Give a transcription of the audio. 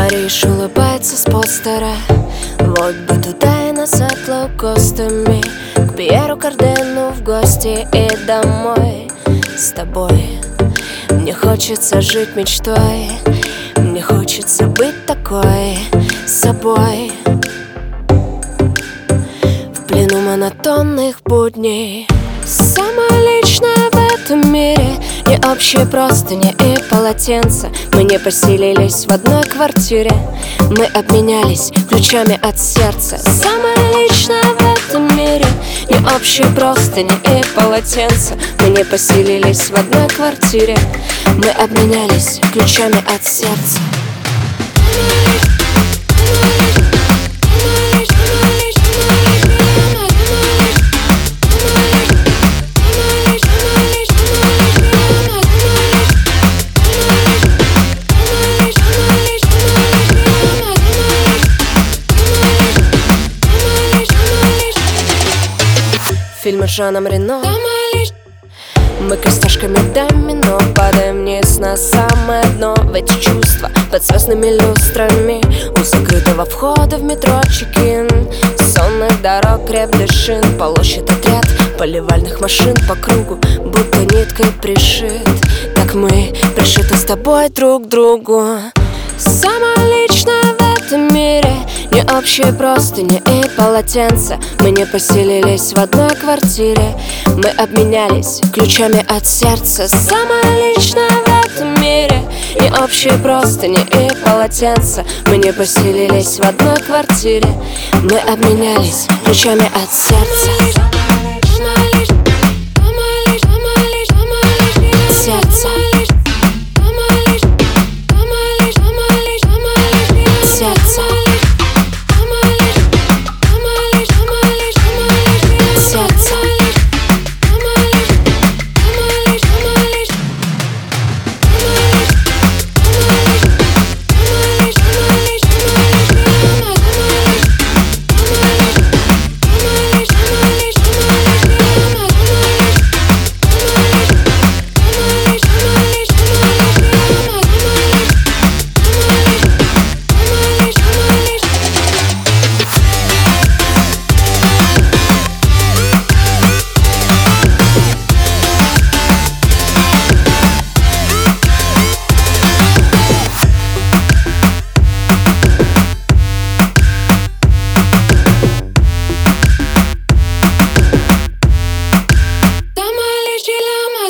Париж улыбается с постера. Вот бы туда и назад лоукостами, к Пьеру Кардену в гости и домой. С тобой мне хочется жить мечтой, мне хочется быть такой собой. В плену монотонных будней. Самое личное в этом мире не общие простыни и полотенца. Мы не поселились в одной квартире, мы обменялись ключами от сердца. Самое личное в этом мире не общие простыни и полотенца. Мы не поселились в одной квартире, мы обменялись ключами от сердца. Фильмы с Жаном Рено. Мы костяшками домино падаем вниз на самое дно. В эти чувства под звездными люстрами у закрытого входа в метро чекин. Сонных дорог, крепких шин, полощет отряд поливальных машин по кругу, будто ниткой пришит. Так мы пришиты с тобой друг к другу. Самое личное в этом мире не общие простыни и полотенца. Мы не поселились в одной квартире, мы обменялись ключами от сердца. Самое личное в этом мире не общие простыни и полотенца. Мы не поселились в одной квартире, мы обменялись ключами от сердца.